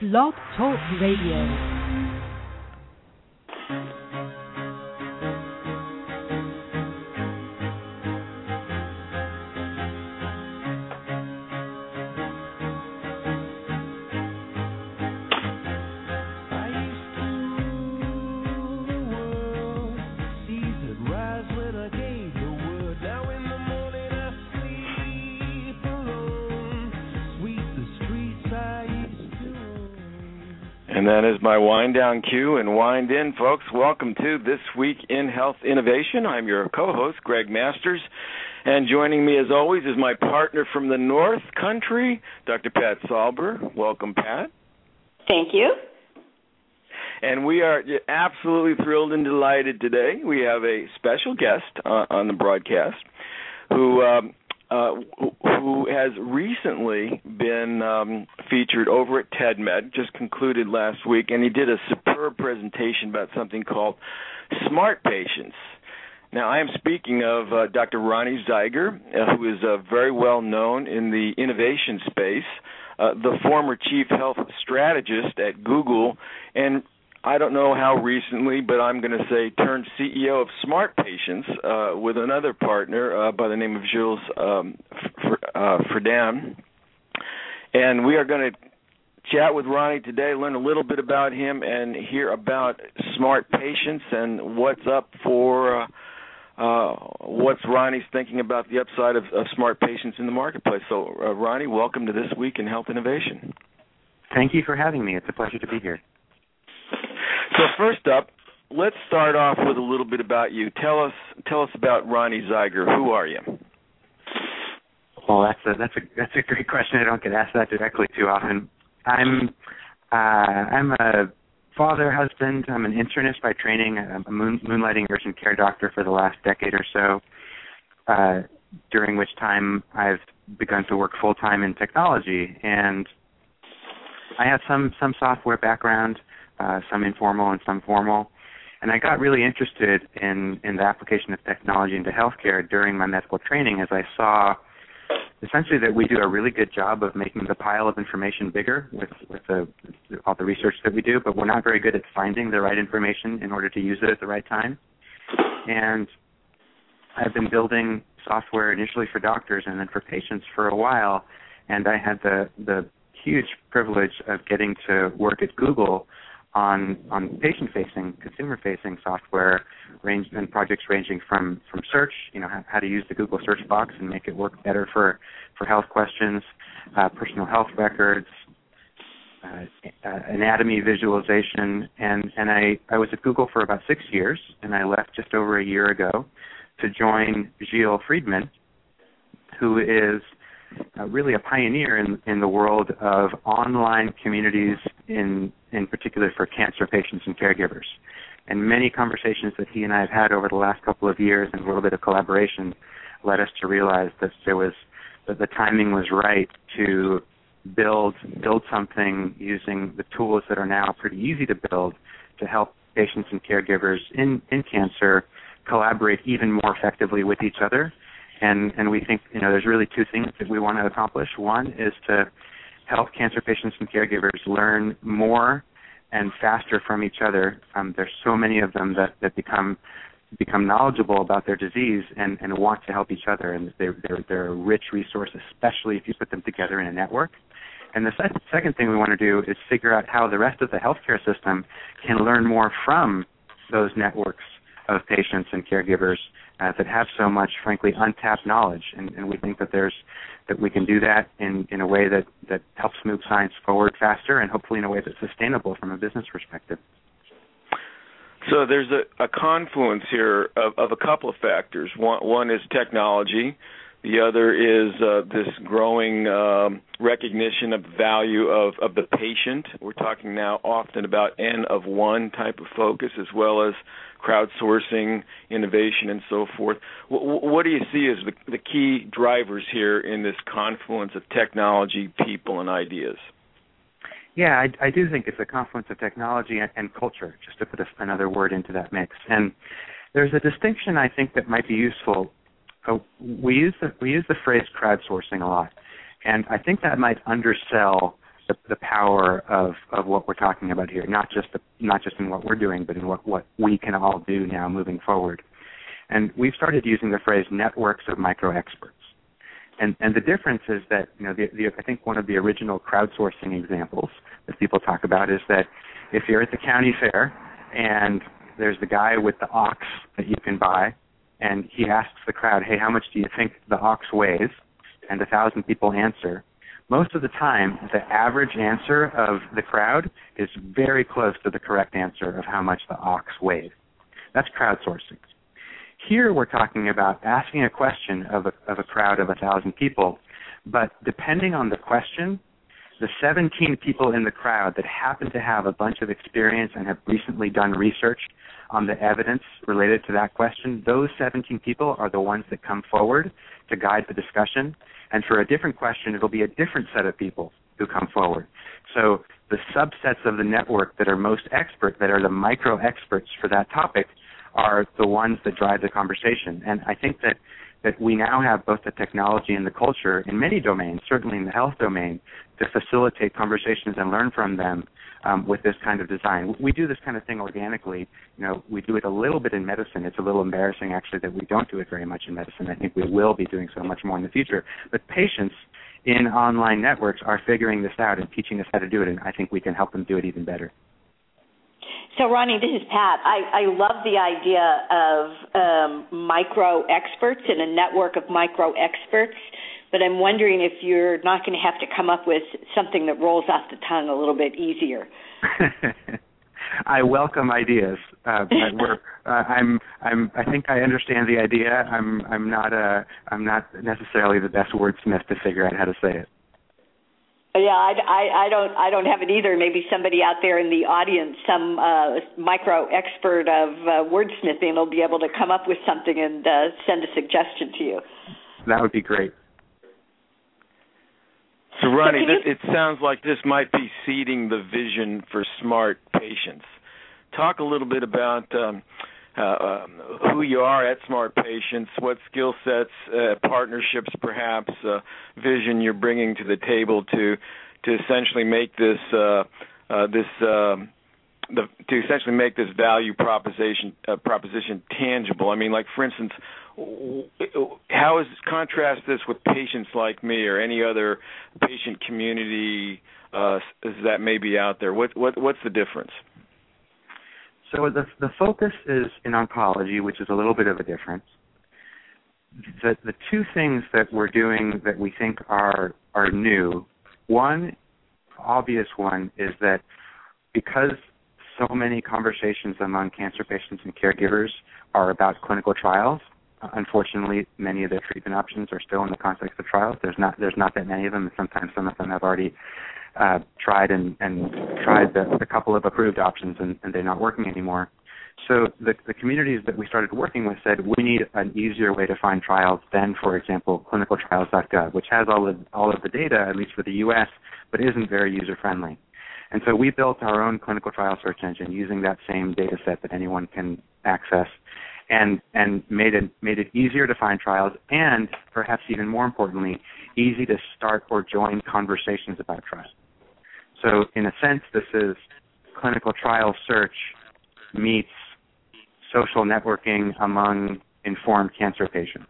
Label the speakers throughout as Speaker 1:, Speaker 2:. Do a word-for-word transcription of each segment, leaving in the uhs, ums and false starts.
Speaker 1: Blog Talk Radio.
Speaker 2: And that is my wind down cue and wind in, folks. Welcome to This Week in Health Innovation. I'm your co-host, Greg Masters. And joining me, as always, is my partner from the North Country, Doctor Pat Salber. Welcome, Pat.
Speaker 3: Thank you.
Speaker 2: And we are absolutely thrilled and delighted today. We have a special guest uh, on the broadcast who... Um, Uh, who has recently been um, featured over at TEDMed, just concluded last week, and he did a superb presentation about something called Smart Patients. Now, I am speaking of uh, Doctor Ronnie Zeiger, uh, who is uh, very well known in the innovation space, uh, the former chief health strategist at Google, and I don't know how recently, but I'm going to say turned C E O of Smart Patients uh, with another partner uh, by the name of Jules um, uh, Fredan. And we are going to chat with Ronnie today, learn a little bit about him, and hear about Smart Patients and what's up for uh, uh, what's Ronnie's thinking about the upside of, of Smart Patients in the marketplace. So, uh, Ronnie, welcome to This Week in Health Innovation.
Speaker 4: Thank you for having me. It's a pleasure to be here.
Speaker 2: So first up, let's start off with a little bit about you. Tell us, tell us about Ronnie Zeiger. Who are you?
Speaker 4: Well, that's a that's a that's a great question. I don't get asked that directly too often. I'm uh, I'm a father, husband. I'm an internist by training. I'm a moon, moonlighting urgent care doctor for the last decade or so. Uh, during which time I've begun to work full time in technology, and I have some some software background. Uh, some informal and some formal. And I got really interested in, in the application of technology into healthcare during my medical training as I saw essentially that we do a really good job of making the pile of information bigger with, with the, all the research that we do, but we're not very good at finding the right information in order to use it at the right time. And I've been building software initially for doctors and then for patients for a while, and I had the, the huge privilege of getting to work at Google on on patient-facing, consumer-facing software range and projects ranging from, from search, you know, how, how to use the Google search box and make it work better for, for health questions, uh, personal health records, uh, uh, anatomy visualization, and, and I, I was at Google for about six years, and I left just over a year ago to join Gilles Friedman, who is Uh, really a pioneer in, in the world of online communities, in in particular for cancer patients and caregivers. And many conversations that he and I have had over the last couple of years and a little bit of collaboration led us to realize that there was that the timing was right to build build something using the tools that are now pretty easy to build to help patients and caregivers in, in cancer collaborate even more effectively with each other. And, and we think, you know, there's really two things that we want to accomplish. One is to help cancer patients and caregivers learn more and faster from each other. Um, there's so many of them that, that become become knowledgeable about their disease and, and want to help each other. And they're, they're, they're a rich resource, especially if you put them together in a network. And the se- second thing we want to do is figure out how the rest of the healthcare system can learn more from those networks of patients and caregivers Uh, that have so much, frankly, untapped knowledge, and, and we think that there's that we can do that in, in a way that, that helps move science forward faster, and hopefully in a way that's sustainable from a business perspective.
Speaker 2: So there's a, a confluence here of, of a couple of factors. One, one is technology. The other is uh, this growing um, recognition of the value of, of the patient. We're talking now often about N of one type of focus, as well as crowdsourcing, innovation, and so forth. W- what do you see as the, the key drivers here in this confluence of technology, people, and ideas?
Speaker 4: Yeah, I, I do think it's a confluence of technology and, and culture, just to put a, another word into that mix. And there's a distinction I think that might be useful. Uh, we use the we use the phrase crowdsourcing a lot, and I think that might undersell the, the power of, of what we're talking about here, not just the, not just in what we're doing, but in what, what we can all do now moving forward. And we've started using the phrase networks of micro-experts. And, and the difference is that, you know, the, the, I think one of the original crowdsourcing examples that people talk about is that if you're at the county fair and there's the guy with the ox that you can buy, and he asks the crowd, hey, how much do you think the ox weighs? And a thousand people answer. Most of the time, the average answer of the crowd is very close to the correct answer of how much the ox weighs. That's crowdsourcing. Here we're talking about asking a question of a, of a crowd of a thousand people, but depending on the question, the seventeen people in the crowd that happen to have a bunch of experience and have recently done research on the evidence related to that question, those seventeen people are the ones that come forward to guide the discussion. And for a different question, it'll be a different set of people who come forward. So the subsets of the network that are most expert, that are the micro-experts for that topic, are the ones that drive the conversation. And I think that, that we now have both the technology and the culture in many domains, certainly in the health domain, to facilitate conversations and learn from them um, with this kind of design. We do this kind of thing organically. You know, we do it a little bit in medicine. It's a little embarrassing, actually, that we don't do it very much in medicine. I think we will be doing so much more in the future. But patients in online networks are figuring this out and teaching us how to do it, and I think we can help them do it even better.
Speaker 3: So, Ronnie, this is Pat. I, I love the idea of um, micro-experts and a network of micro-experts, but I'm wondering if you're not going to have to come up with something that rolls off the tongue a little bit easier.
Speaker 4: I welcome ideas. Uh, but we're, uh, I'm, I'm, I think I understand the idea. I'm, I'm not, a, I'm not necessarily the best wordsmith to figure out how to say it.
Speaker 3: Yeah, I, I, I don't I don't have it either. Maybe somebody out there in the audience, some uh, micro expert of uh, wordsmithing, will be able to come up with something and uh, send a suggestion to you.
Speaker 4: That would be great.
Speaker 2: So, Ronnie,
Speaker 3: so
Speaker 2: this, it sounds like this might be seeding the vision for smart patients. Talk a little bit about um, uh, um, who you are at Smart Patients, what skill sets, uh, partnerships, perhaps, uh, vision you're bringing to the table to to essentially make this uh, uh, this um, the, to essentially make this value proposition uh, proposition tangible. I mean, like for instance, how is contrast this with patients like me or any other patient community uh, that may be out there? What what what's the difference?
Speaker 4: So the the focus is in oncology, which is a little bit of a difference. The the two things that we're doing that we think are are new, one obvious one is that because so many conversations among cancer patients and caregivers are about clinical trials, unfortunately many of their treatment options are still in the context of trials. There's not there's not that many of them, and sometimes some of them have already Uh, tried and, and tried the, the couple of approved options, and, and they're not working anymore. So the, the communities that we started working with said we need an easier way to find trials than, for example, clinical trials dot gov, which has all of all of the data, at least for the U S, but isn't very user-friendly. And so we built our own clinical trial search engine using that same data set that anyone can access, and and made it made it easier to find trials, and perhaps even more importantly, easy to start or join conversations about trials. So in a sense, this is clinical trial search meets social networking among informed cancer patients.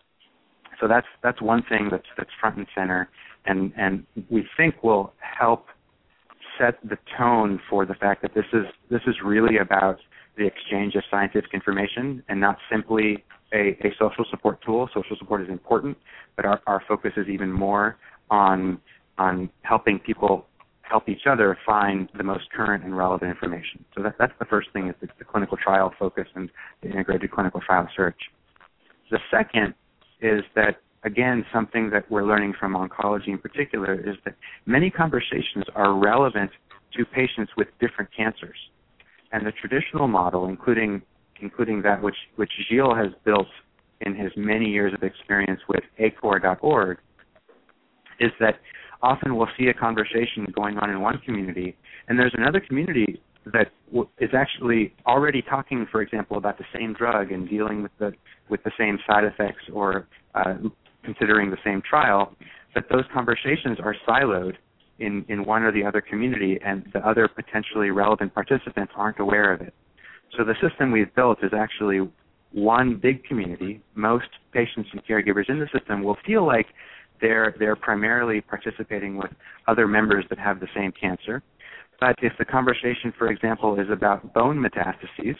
Speaker 4: So that's that's one thing that's that's front and center, and, and we think will help set the tone for the fact that this is this is really about the exchange of scientific information and not simply a, a social support tool. Social support is important, but our, our focus is even more on on helping people help each other find the most current and relevant information. So that, that's the first thing, is the, the clinical trial focus and the integrated clinical trial search. The second is that, again, something that we're learning from oncology in particular is that many conversations are relevant to patients with different cancers. And the traditional model, including including that which, which Gilles has built in his many years of experience with A C O R dot org, is that often we'll see a conversation going on in one community, and there's another community that w- is actually already talking, for example, about the same drug and dealing with the with the same side effects or uh, considering the same trial, but those conversations are siloed in, in one or the other community, and the other potentially relevant participants aren't aware of it. So the system we've built is actually one big community. Most patients and caregivers in the system will feel like they're they're primarily participating with other members that have the same cancer. But if the conversation, for example, is about bone metastases,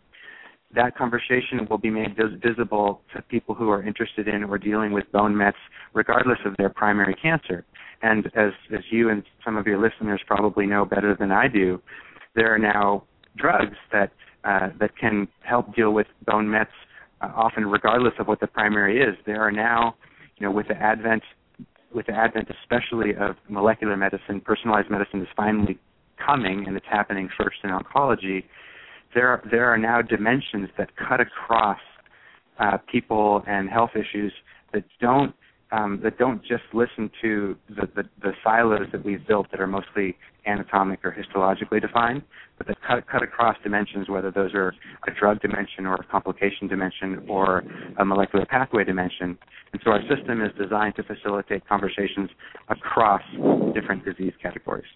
Speaker 4: that conversation will be made vis- visible to people who are interested in or dealing with bone mets, regardless of their primary cancer. And as, as you and some of your listeners probably know better than I do, there are now drugs that uh, that can help deal with bone mets, uh, often regardless of what the primary is. There are now, you know, with the advent, with the advent especially of molecular medicine, personalized medicine is finally coming, and it's happening first in oncology. There are, there are now dimensions that cut across uh, people and health issues that don't um, that don't just listen to the, the, the silos that we've built that are mostly anatomic or histologically defined, but that cut, cut across dimensions, whether those are a drug dimension or a complication dimension or a molecular pathway dimension. And so our system is designed to facilitate conversations across different disease categories.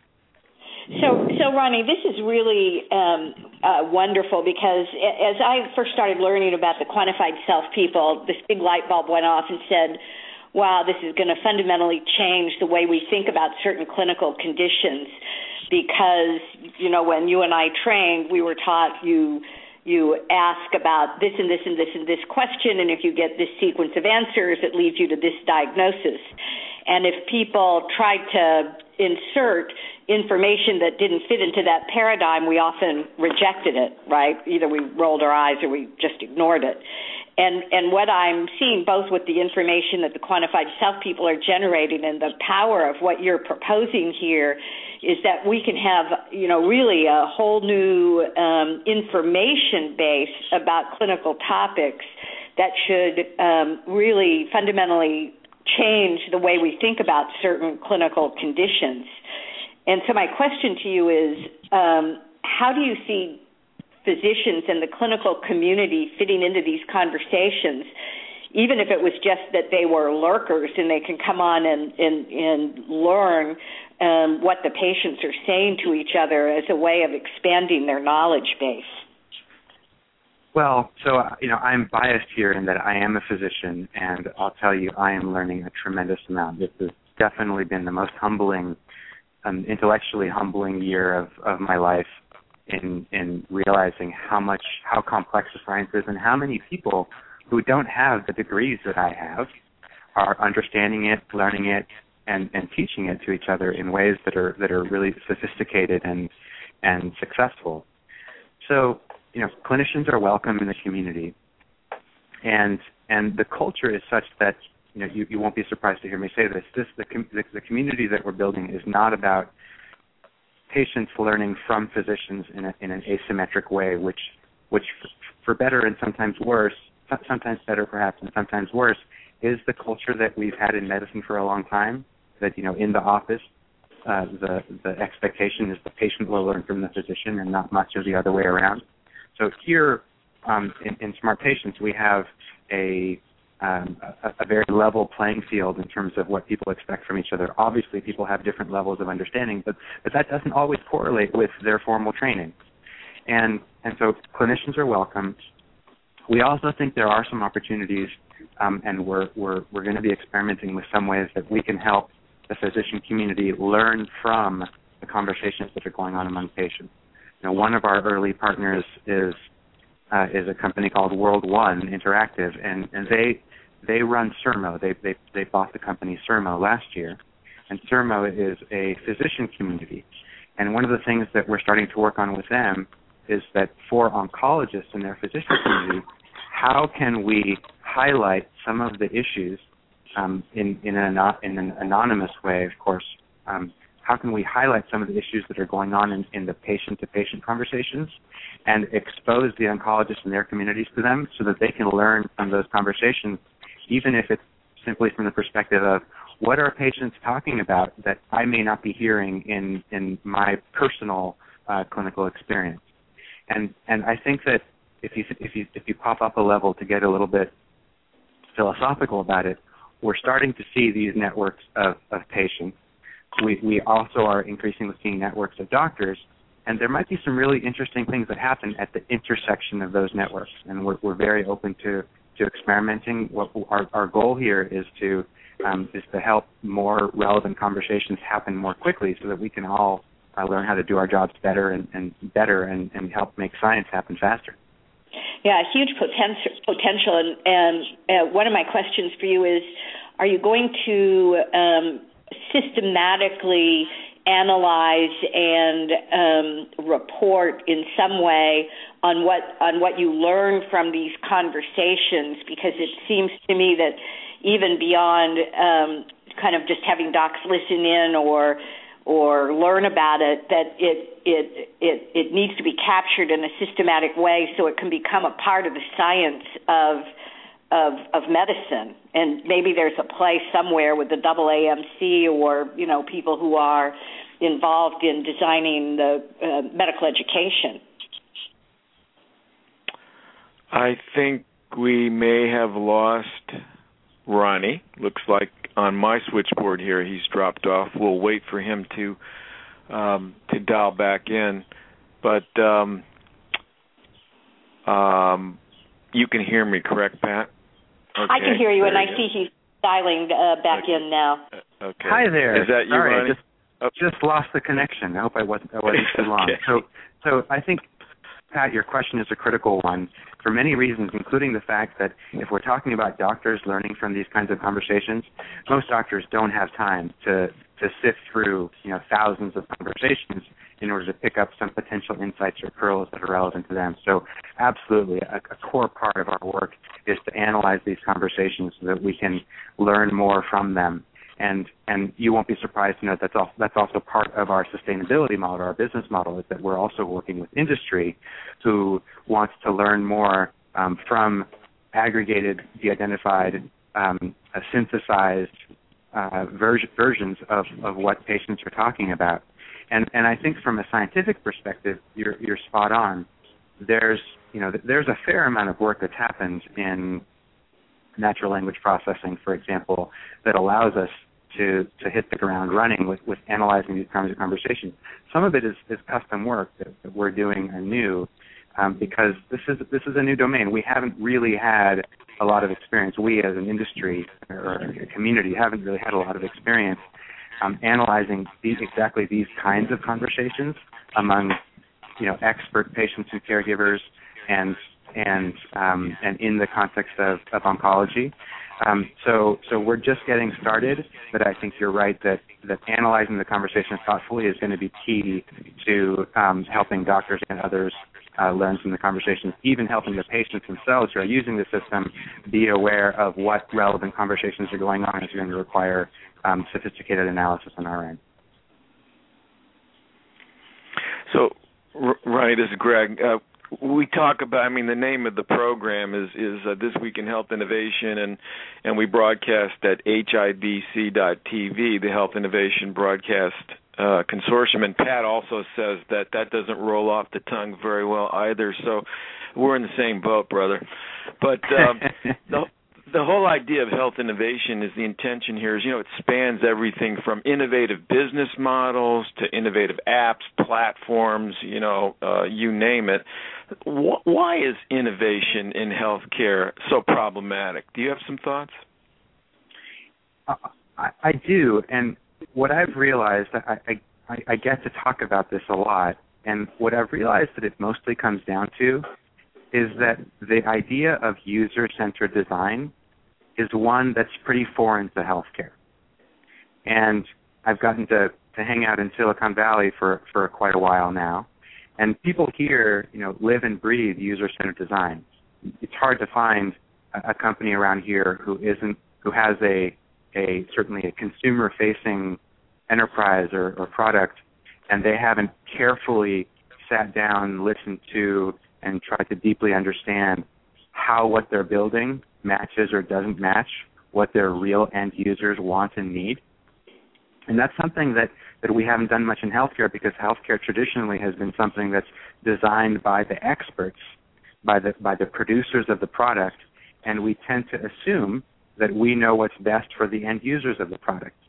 Speaker 3: So, so Ronnie, this is really um, uh, wonderful because as I first started learning about the quantified self people, this big light bulb went off and said, wow, this is going to fundamentally change the way we think about certain clinical conditions because, you know, when you and I trained, we were taught you you ask about this and this and this and this question, and if you get this sequence of answers, it leads you to this diagnosis. And if people tried to insert information that didn't fit into that paradigm, we often rejected it, right? Either we rolled our eyes or we just ignored it. And and what I'm seeing both with the information that the quantified self people are generating and the power of what you're proposing here is that we can have, you know, really a whole new um, information base about clinical topics that should um, really fundamentally change the way we think about certain clinical conditions. And so my question to you is, um, how do you see physicians and the clinical community fitting into these conversations, even if it was just that they were lurkers and they can come on and, and, and learn um, what the patients are saying to each other as a way of expanding their knowledge base?
Speaker 4: Well, so, you know, I'm biased here in that I am a physician, and I'll tell you, I am learning a tremendous amount. This has definitely been the most humbling, um, intellectually humbling year of, of my life in in realizing how much, how complex the science is and how many people who don't have the degrees that I have are understanding it, learning it, and, and teaching it to each other in ways that are that are really sophisticated and and successful. So, you know, clinicians are welcome in the community, and and the culture is such that, you know, you, you won't be surprised to hear me say this. This the, the the community that we're building is not about patients learning from physicians in a, in an asymmetric way, which which for better and sometimes worse, sometimes better perhaps and sometimes worse, is the culture that we've had in medicine for a long time. That, you know, in the office, uh, the the expectation is the patient will learn from the physician and not much of the other way around. So here um, in, in Smart Patients, we have a, um, a, a very level playing field in terms of what people expect from each other. Obviously, people have different levels of understanding, but, but that doesn't always correlate with their formal training. And, and so clinicians are welcome. We also think there are some opportunities, um, and we're, we're, we're going to be experimenting with some ways that we can help the physician community learn from the conversations that are going on among patients. You know, one of our early partners is uh, is a company called World One Interactive, and, and they they run Sermo. They they they bought the company Sermo last year, and Sermo is a physician community. And one of the things that we're starting to work on with them is that for oncologists in their physician community, how can we highlight some of the issues um, in in an in an anonymous way, of course. Um, How can we highlight some of the issues that are going on in, in the patient-to-patient conversations and expose the oncologists in their communities to them so that they can learn from those conversations, even if it's simply from the perspective of what are patients talking about that I may not be hearing in, in my personal uh, clinical experience. And and I think that if you if you if you pop up a level to get a little bit philosophical about it, we're starting to see these networks of, of patients we, we also are increasingly seeing networks of doctors, and there might be some really interesting things that happen at the intersection of those networks, and we're, we're very open to, to experimenting. What our, our goal here is to um, is to help more relevant conversations happen more quickly, so that we can all uh, learn how to do our jobs better and, and better, and, and help make science happen faster.
Speaker 3: Yeah, huge potential. Potential, and, and uh, one of my questions for you is: are you going to um, systematically analyze and um, report in some way on what on what you learn from these conversations? Because it seems to me that even beyond um, kind of just having docs listen in or or learn about it, that it it it it needs to be captured in a systematic way so it can become a part of the science of of of medicine. And maybe there's a place somewhere with the double A M C or, you know, people who are involved in designing the uh, medical education.
Speaker 2: I think we may have lost Ronnie. Looks like on my switchboard here he's dropped off. We'll wait for him to um, to dial back in. But um, um, you can hear me, correct, Pat? Okay,
Speaker 3: I can hear you, and I
Speaker 2: you
Speaker 3: see he's dialing uh, back
Speaker 2: okay.
Speaker 3: in now.
Speaker 2: Okay.
Speaker 4: Hi there.
Speaker 2: Is that you,
Speaker 4: Sorry,
Speaker 2: Ronnie?
Speaker 4: Just, oh. just lost the connection. I hope I wasn't, I wasn't too long.
Speaker 2: Okay.
Speaker 4: So, so I think, Pat, your question is a critical one for many reasons, including the fact that if we're talking about doctors learning from these kinds of conversations, most doctors don't have time to to sift through, you know, thousands of conversations in order to pick up some potential insights or pearls that are relevant to them. So absolutely, a, a core part of our work is to analyze these conversations so that we can learn more from them. And and you won't be surprised to know that's also, that's also part of our sustainability model, our business model, is that we're also working with industry who wants to learn more um, from aggregated, de-identified, um, uh, synthesized uh, ver- versions of, of what patients are talking about. And and I think from a scientific perspective, you're you're spot on. There's you know there's a fair amount of work that's happened in natural language processing, for example, that allows us to, to hit the ground running with, with analyzing these kinds of conversations. Some of it is, is custom work that, that we're doing anew um, because this is this is a new domain. We haven't really had a lot of experience. We as an industry or a community haven't really had a lot of experience um, analyzing these exactly these kinds of conversations among you know expert patients and caregivers and and um, and in the context of, of oncology. Um, so so we're just getting started, but I think you're right that, that analyzing the conversation thoughtfully is going to be key to um, helping doctors and others uh, learn from the conversations, even helping the patients themselves who are using the system be aware of what relevant conversations are going on is going to require um, sophisticated analysis on our end.
Speaker 2: So, Ronnie, this is Greg. Uh, We talk about, I mean, the name of the program is, is uh, This Week in Health Innovation, and, and we broadcast at H I B C dot T V, the Health Innovation Broadcast uh, Consortium. And Pat also says that that doesn't roll off the tongue very well either, so we're in the same boat, brother. But um, the, the whole idea of health innovation is the intention here is, you know, it spans everything from innovative business models to innovative apps, platforms, you know, uh, you name it. Why is innovation in healthcare so problematic? Do you have some thoughts?
Speaker 4: Uh, I, I do, and what I've realized, I, I, I get to talk about this a lot, and what I've realized that it mostly comes down to is that the idea of user-centered design is one that's pretty foreign to healthcare. And I've gotten to, to hang out in Silicon Valley for, for quite a while now. And people here, you know, live and breathe user-centered design. It's hard to find a, a company around here who isn't, who has a, a certainly a consumer-facing enterprise or, or product, and they haven't carefully sat down, listened to, and tried to deeply understand how what they're building matches or doesn't match what their real end users want and need. And that's something that, that we haven't done much in healthcare, because healthcare traditionally has been something that's designed by the experts, by the by the producers of the product, and we tend to assume that we know what's best for the end users of the product.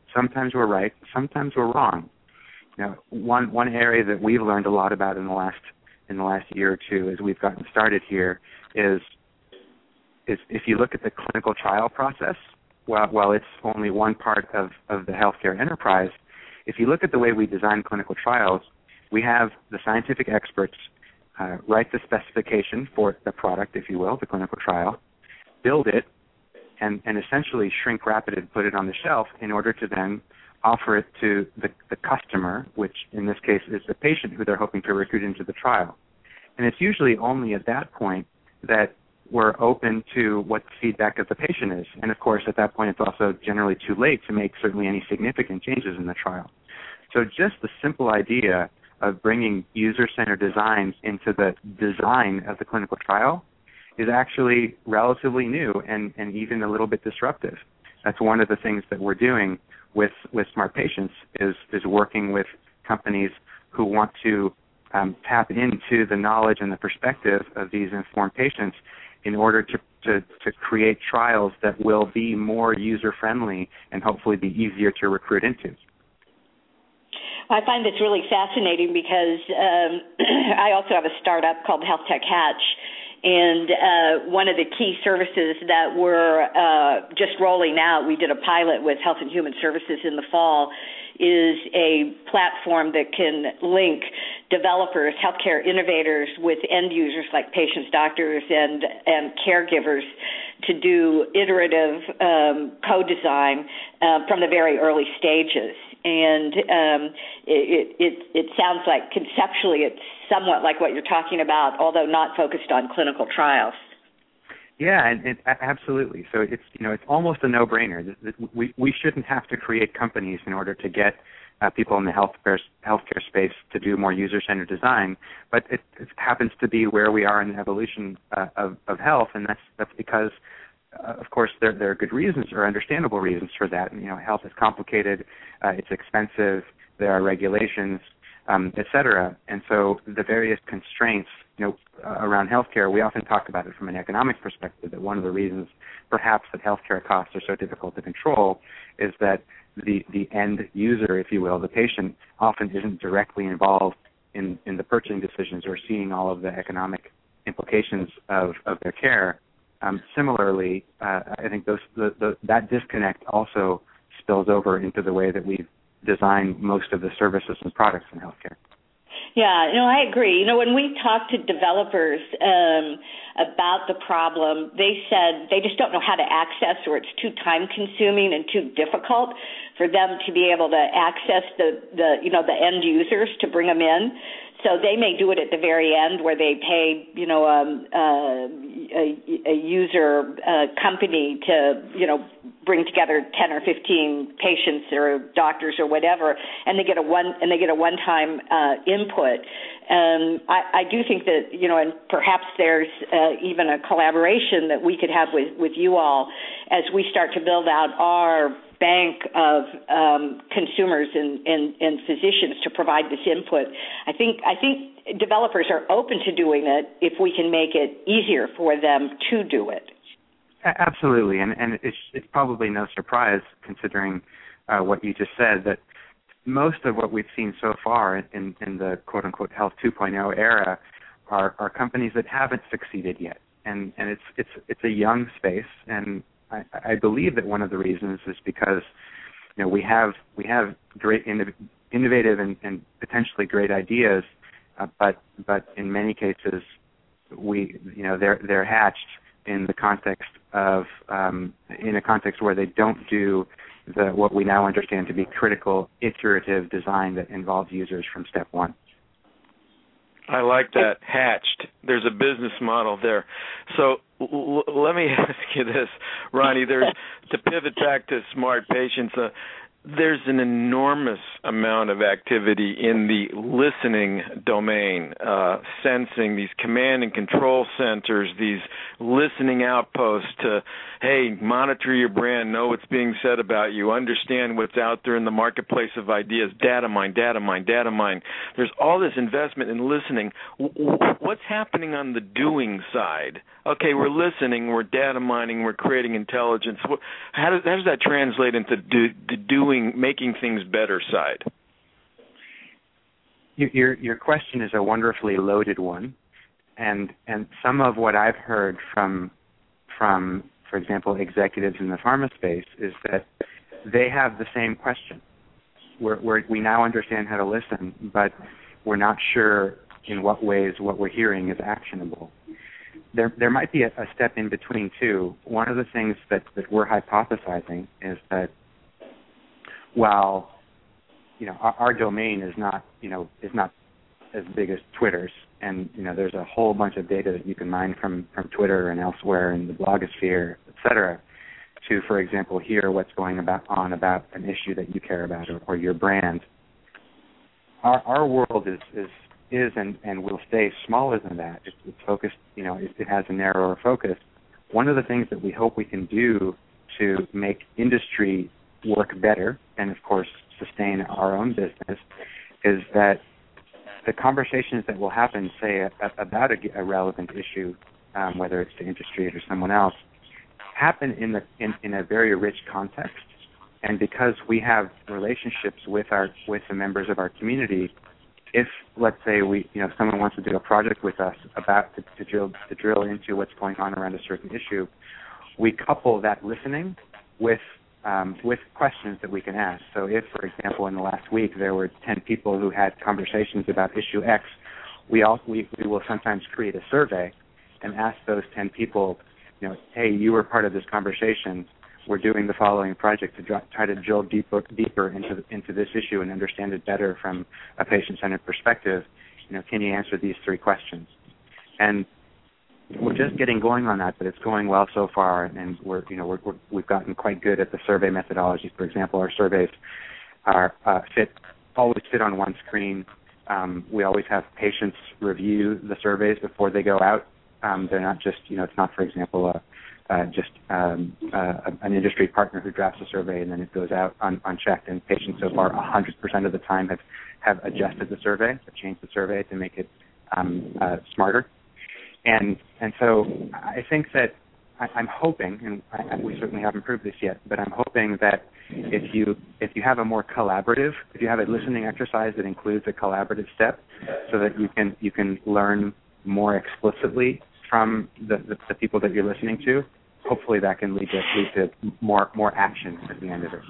Speaker 4: sometimes we're right, sometimes we're wrong. You know, one one area that we've learned a lot about in the last in the last year or two as we've gotten started here is is if you look at the clinical trial process, while while it's only one part of, of the healthcare enterprise, if you look at the way we design clinical trials, we have the scientific experts uh, write the specification for the product, if you will, the clinical trial, build it, and, and essentially shrink wrap it and put it on the shelf in order to then offer it to the, the customer, which in this case is the patient who they're hoping to recruit into the trial. And it's usually only at that point that we're open to what the feedback of the patient is. And of course, at that point, it's also generally too late to make certainly any significant changes in the trial. So just the simple idea of bringing user-centered designs into the design of the clinical trial is actually relatively new and, and even a little bit disruptive. That's one of the things that we're doing with, with Smart Patients is, is working with companies who want to um, tap into the knowledge and the perspective of these informed patients in order to, to, to create trials that will be more user-friendly and hopefully be easier to recruit into.
Speaker 3: I find this really fascinating because um, I also have a startup called Health Tech Hatch, and uh, one of the key services that we're uh, just rolling out, we did a pilot with Health and Human Services in the fall, is a platform that can link developers, healthcare innovators with end users like patients, doctors, and, and caregivers to do iterative um, co-design uh, from the very early stages. And um, it, it, it sounds like conceptually it's somewhat like what you're talking about, although not focused on clinical trials.
Speaker 4: Yeah, and it, absolutely. So it's you know it's almost a no-brainer. We we shouldn't have to create companies in order to get uh, people in the healthcare healthcare space to do more user-centered design. But it, it happens to be where we are in the evolution uh, of of health, and that's that's because. Uh, of course, there, there are good reasons or understandable reasons for that. You know, health is complicated, uh, it's expensive, there are regulations, um, et cetera. And so the various constraints, you know, uh, around healthcare, we often talk about it from an economic perspective, that one of the reasons perhaps that healthcare costs are so difficult to control is that the, the end user, if you will, the patient, often isn't directly involved in, in the purchasing decisions or seeing all of the economic implications of, of their care. Um, similarly, uh, I think those, the, the, that disconnect also spills over into the way that we've designed most of the services and products in healthcare.
Speaker 3: Yeah, no, I agree. You know, when we talk to developers um, about the problem, they said they just don't know how to access, or it's too time-consuming and too difficult for them to be able to access the, the you know, the end users to bring them in. So they may do it at the very end where they pay, you know, um, uh, a, a user uh, company to, you know, bring together ten or fifteen patients or doctors or whatever, and they get a one and they get a one-time uh, input. Um, I, I do think that, you know, and perhaps there's uh, even a collaboration that we could have with, with you all as we start to build out our bank of um, consumers and, and, and physicians to provide this input. I think I think developers are open to doing it if we can make it easier for them to do it.
Speaker 4: Absolutely, and, and it's, it's probably no surprise, considering uh, what you just said, that most of what we've seen so far in, in the quote-unquote Health two point oh era are, are companies that haven't succeeded yet, and, and it's it's it's a young space, and I, I believe that one of the reasons is because, you know, we have we have great innovative and, and potentially great ideas, uh, but but in many cases we you know they're they're hatched in the context of um, in a context where they don't do the what we now understand to be critical iterative design that involves users from step one.
Speaker 2: I like that. Hatched. There's a business model there. So l- l- let me ask you this, Ronnie. There's to pivot back to Smart Patients. Uh, there's an enormous amount of activity in the listening domain, uh, sensing, these command and control centers, these listening outposts to, hey, monitor your brand, know what's being said about you, understand what's out there in the marketplace of ideas, data mine, data mine, data mine. There's all this investment in listening. What's happening on the doing side? Okay, we're listening, we're data mining, we're creating intelligence. How does, how does that translate into do, the doing doing, making things better side?
Speaker 4: Your your question is a wonderfully loaded one, and and some of what I've heard from from for example executives in the pharma space is that they have the same question. We're, we're, we now understand how to listen, but we're not sure in what ways what we're hearing is actionable. There there might be a, a step in between too. One of the things that, that we're hypothesizing is that while you know our, our domain is not you know is not as big as Twitter's, and you know there's a whole bunch of data that you can mine from, from Twitter and elsewhere in the blogosphere, et cetera, to, for example, hear what's going about on about an issue that you care about or, or your brand. Our our world is is is and, and will stay smaller than that. It's, it's focused, you know, it, it has a narrower focus. One of the things that we hope we can do to make industry work better and, of course, sustain our own business is that the conversations that will happen, say, a, a, about a, a relevant issue, um, whether it's to industry or to someone else, happen in, the, in, in a very rich context. And because we have relationships with our with the members of our community, if, let's say, we, you know, someone wants to do a project with us about to, to drill to drill into what's going on around a certain issue, we couple that listening with um, with questions that we can ask. So, if, for example, in the last week there were ten people who had conversations about issue X, we also we, we will sometimes create a survey and ask those ten people, you know, hey, you were part of this conversation. We're doing the following project to try to drill deeper, deeper into into this issue and understand it better from a patient-centered perspective. You know, can you answer these three questions? And we're just getting going on that, but it's going well so far. And we're, you know, we're, we're, we've gotten quite good at the survey methodology. For example, our surveys are uh, fit always fit on one screen. Um, we always have patients review the surveys before they go out. Um, they're not just, you know, it's not, for example, a Uh, just um, uh, an industry partner who drafts a survey and then it goes out un- unchecked. And patients so far one hundred percent of the time have, have adjusted the survey, have changed the survey to make it um, uh, smarter. And and so I think that I, I'm hoping, and I, we certainly haven't proved this yet, but I'm hoping that if you if you have a more collaborative, if you have a listening exercise that includes a collaborative step, so that you can you can learn more explicitly from the, the, the people that you're listening to, hopefully that can lead to, lead to more more action at the end of it.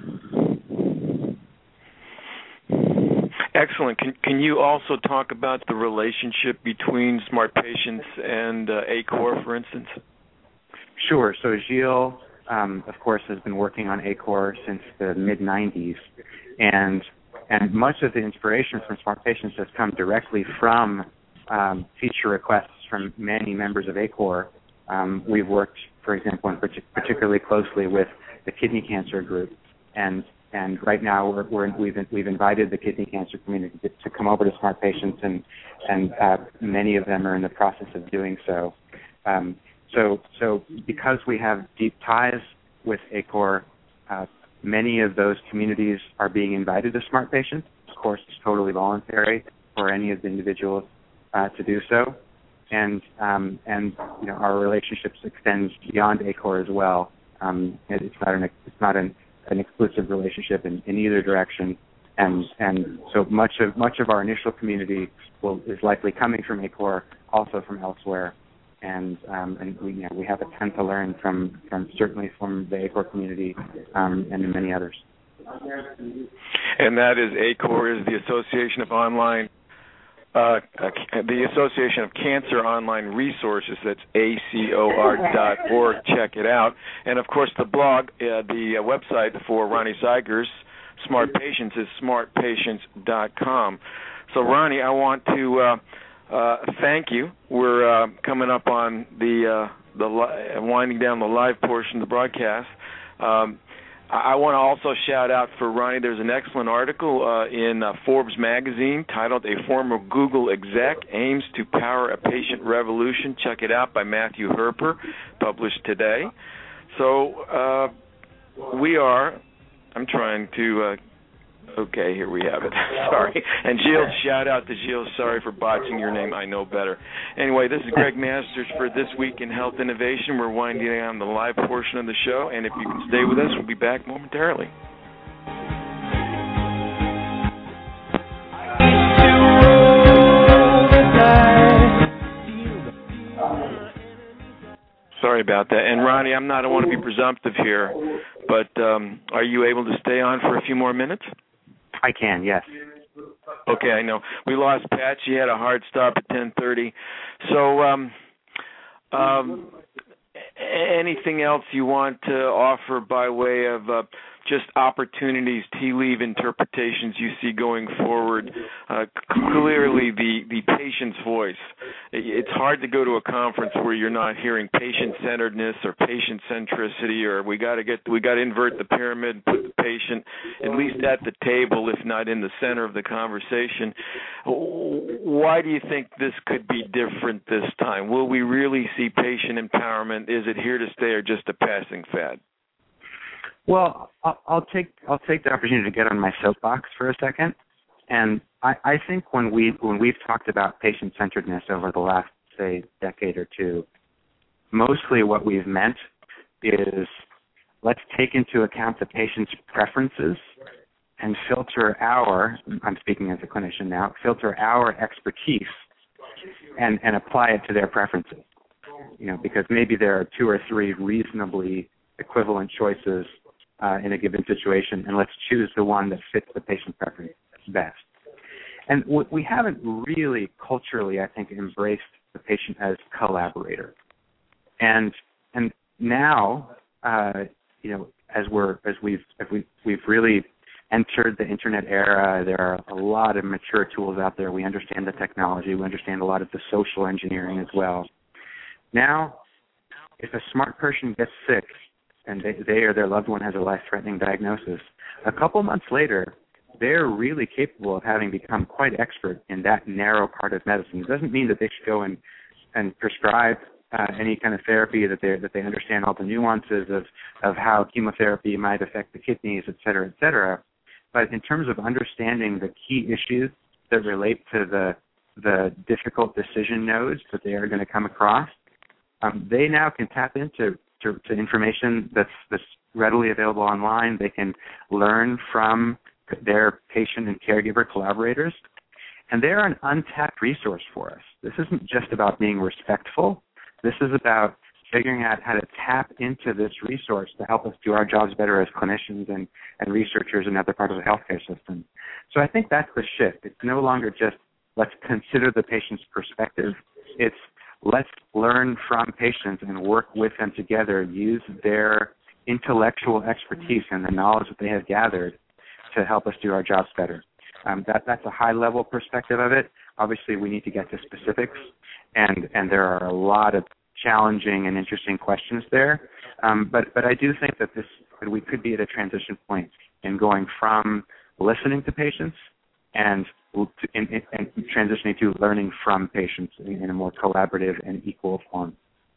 Speaker 2: Excellent. Can, can you also talk about the relationship between Smart Patients and uh, A C O R, for instance?
Speaker 4: Sure. So Gilles, um, of course, has been working on A C O R since the mid nineties, and and much of the inspiration from Smart Patients has come directly from um, feature requests from many members of A C O R. Um, we've worked, for example, particularly closely with the kidney cancer group, and and right now we're, we're, we've we've invited the kidney cancer community to, to come over to Smart Patients, and and uh, many of them are in the process of doing so. Um, so so because we have deep ties with A C O R, uh, many of those communities are being invited to Smart Patients. Of course, it's totally voluntary for any of the individuals uh, to do so. And um, and you know our relationships extends beyond A C O R as well. Um, it's not an it's not an, an exclusive relationship in, in either direction. And and so much of much of our initial community will is likely coming from A C O R, also from elsewhere. And um, and we you know we have a ton to learn from, from certainly from the A C O R community um, and many others.
Speaker 2: And that is A C O R is the Association of Online. Uh, uh, the Association of Cancer Online Resources. That's A C O R dot org. Check it out. And, of course, the blog, uh, the uh, website for Ronnie Zeigers, Smart Patients, is smart patients dot com. So, Ronnie, I want to uh, uh, thank you. We're uh, coming up on the, uh, the li- winding down the live portion of the broadcast. Um, I want to also shout out for Ronnie. There's an excellent article uh, in uh, Forbes magazine titled "A Former Google Exec Aims to Power a Patient Revolution." Check it out, by Matthew Herper, published today. So uh, we are, I'm trying to, uh, okay, here we have it. Sorry. And Gilles, shout out to Gilles. Sorry for botching your name. I know better. Anyway, this is Greg Masters for This Week in Health Innovation. We're winding down the live portion of the show, and if you can stay with us, we'll be back momentarily. Sorry about that. And Ronnie, I'm not, I don't want to be presumptive here, but um, are you able to stay on for a few more minutes?
Speaker 4: I can, yes.
Speaker 2: Okay, I know. We lost Pat. She had a hard stop at ten thirty. So um, um, anything else you want to offer by way of uh, just opportunities, tea leaf interpretations you see going forward? Uh, clearly, the, the patient's voice. It's hard to go to a conference where you're not hearing patient-centeredness or patient centricity, or we got to get we got to invert the pyramid and put the patient at least at the table, if not in the center of the conversation. Why do you think this could be different this time? Will we really see patient empowerment? Is it here to stay or just a passing fad?
Speaker 4: Well, I'll, I'll take I'll take the opportunity to get on my soapbox for a second, and I, I think when we when we've talked about patient-centeredness over the last, say, decade or two, mostly what we've meant is let's take into account the patient's preferences and filter our I'm speaking as a clinician now filter our expertise and and apply it to their preferences. You know, because maybe there are two or three reasonably equivalent choices Uh, in a given situation, and let's choose the one that fits the patient preference best. And w- we haven't really culturally, I think, embraced the patient as collaborator. And and now, uh, you know, as we're as we've as we we've really entered the internet era, there are a lot of mature tools out there. We understand the technology. We understand a lot of the social engineering as well. Now, if a smart person gets sick, and they, they or their loved one has a life-threatening diagnosis, a couple months later, they're really capable of having become quite expert in that narrow part of medicine. It doesn't mean that they should go and, and prescribe uh, any kind of therapy, that they that they understand all the nuances of, of how chemotherapy might affect the kidneys, et cetera, et cetera. But in terms of understanding the key issues that relate to the, the difficult decision nodes that they are going to come across, um, they now can tap into To, to information that's, that's readily available online. They can learn from their patient and caregiver collaborators, and they're an untapped resource for us. This isn't just about being respectful. This is about figuring out how to tap into this resource to help us do our jobs better as clinicians and, and researchers in other parts of the healthcare system. So I think that's the shift. It's no longer just let's consider the patient's perspective. It's let's learn from patients and work with them together, use their intellectual expertise and the knowledge that they have gathered to help us do our jobs better. Um, that, that's a high-level perspective of it. Obviously, we need to get to specifics, and, and there are a lot of challenging and interesting questions there. Um, but, but I do think that, this, that we could be at a transition point in going from listening to patients and In, in, and transitioning to learning from patients in, in a more collaborative and equal form.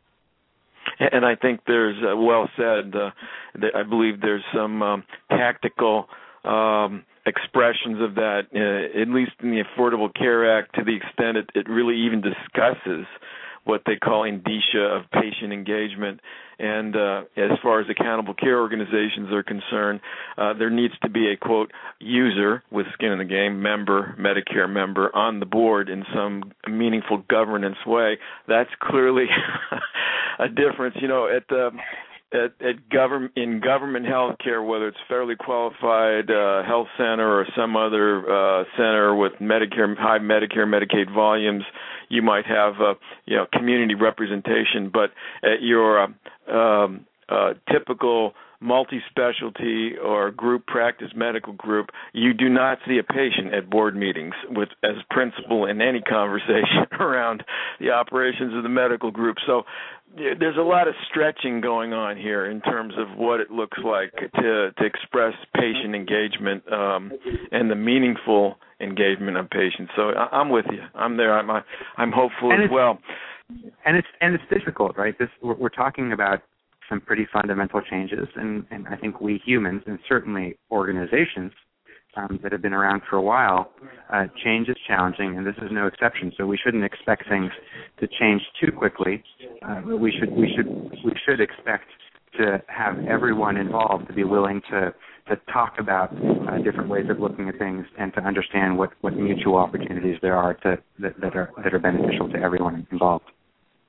Speaker 2: And I think there's, uh, well said, uh, that I believe there's some um, tactical um, expressions of that, uh, at least in the Affordable Care Act, to the extent it, it really even discusses what they call indicia of patient engagement. And uh, as far as accountable care organizations are concerned, uh, there needs to be a, quote, user with skin in the game, member, Medicare member, on the board in some meaningful governance way. That's clearly a difference. You know, at the At, at government in government health care, whether it's federally qualified uh, health center or some other uh, center with Medicare, high Medicare, Medicaid volumes, you might have uh, you know community representation. But at your uh, um, uh, typical multi-specialty or group practice medical group, you do not see a patient at board meetings with as principal in any conversation around the operations of the medical group. So there's a lot of stretching going on here in terms of what it looks like to, to express patient engagement um, and the meaningful engagement of patients. So I, I'm with you. I'm there. I'm I'm hopeful
Speaker 4: and
Speaker 2: as well.
Speaker 4: And it's and it's difficult, right? This we're, we're talking about some pretty fundamental changes, and, and I think we humans, and certainly organizations um, that have been around for a while, uh, change is challenging, and this is no exception. So we shouldn't expect things to change too quickly. Uh, we should we should we should expect to have everyone involved to be willing to to talk about uh, different ways of looking at things and to understand what, what mutual opportunities there are to that, that are that are beneficial to everyone involved.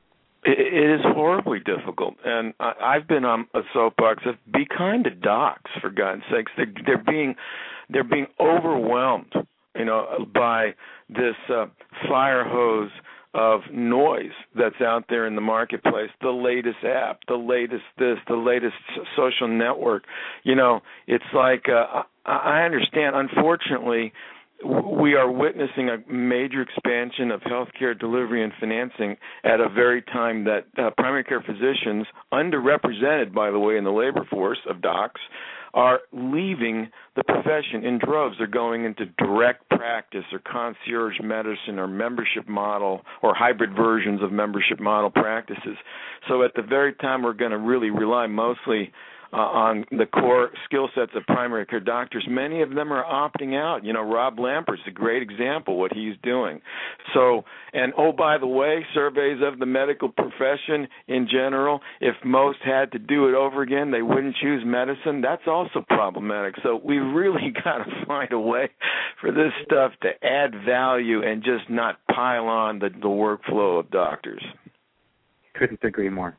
Speaker 2: It, it is horribly difficult, and I, I've been on a soapbox of be kind to docs, for God's sakes. They're, they're being they're being overwhelmed, you know, by this uh, fire hose of noise that's out there in the marketplace. The latest app, the latest this, the latest social network. You know, it's like uh, I, I understand. Unfortunately, we are witnessing a major expansion of healthcare delivery and financing at a very time that uh, primary care physicians, underrepresented, by the way, in the labor force of docs, are leaving the profession in droves. They're going into direct practice or concierge medicine or membership model or hybrid versions of membership model practices. So at the very time we're going to really rely mostly Uh, on the core skill sets of primary care doctors, many of them are opting out. You know, Rob Lampert's a great example what he's doing. So, and oh, by the way, surveys of the medical profession in general, if most had to do it over again, they wouldn't choose medicine. That's also problematic. So we really got to find a way for this stuff to add value and just not pile on the, the workflow of doctors.
Speaker 4: Couldn't agree more.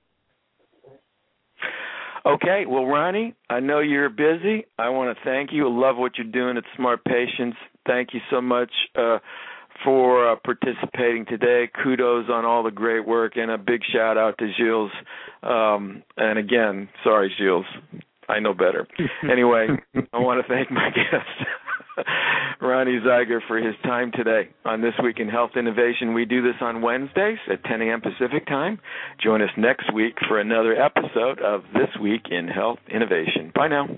Speaker 2: Okay, well, Ronnie, I know you're busy. I want to thank you. I love what you're doing at Smart Patients. Thank you so much uh, for uh, participating today. Kudos on all the great work, and a big shout-out to Gilles. Um, and again, sorry, Gilles. I know better. Anyway, I want to thank my guest, Ronnie Zeiger, for his time today on This Week in Health Innovation. We do this on Wednesdays at ten a.m. Pacific Time. Join us next week for another episode of This Week in Health Innovation. Bye now.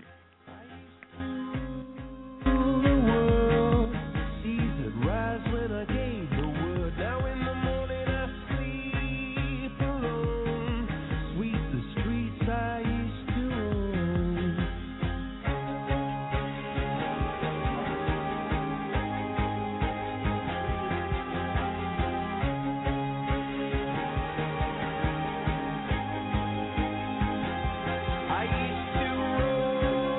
Speaker 5: I used to roll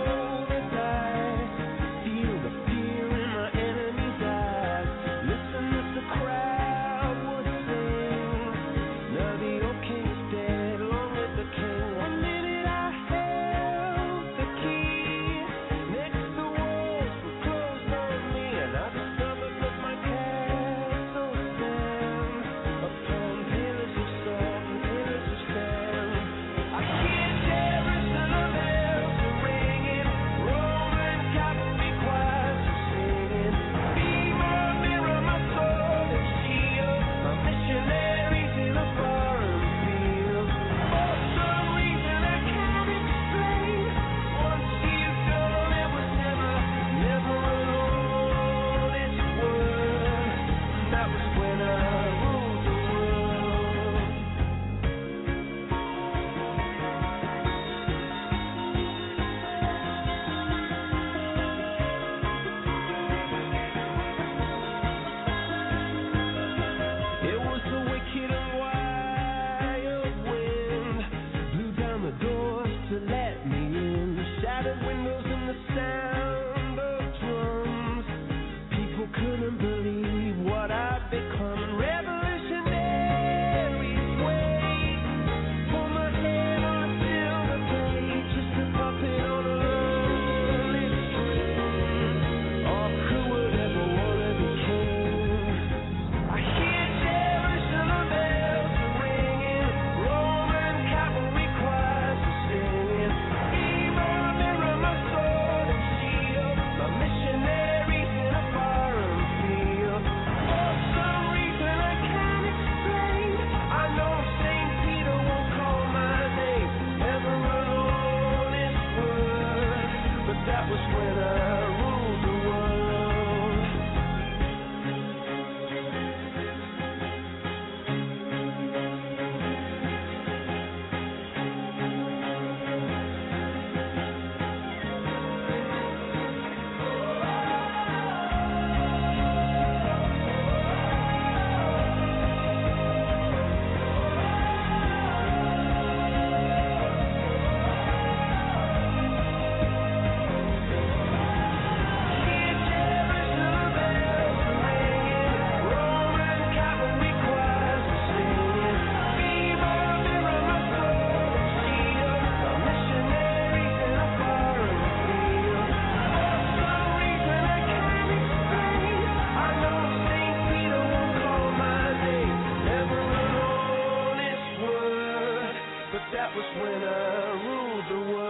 Speaker 5: when I ruled the world.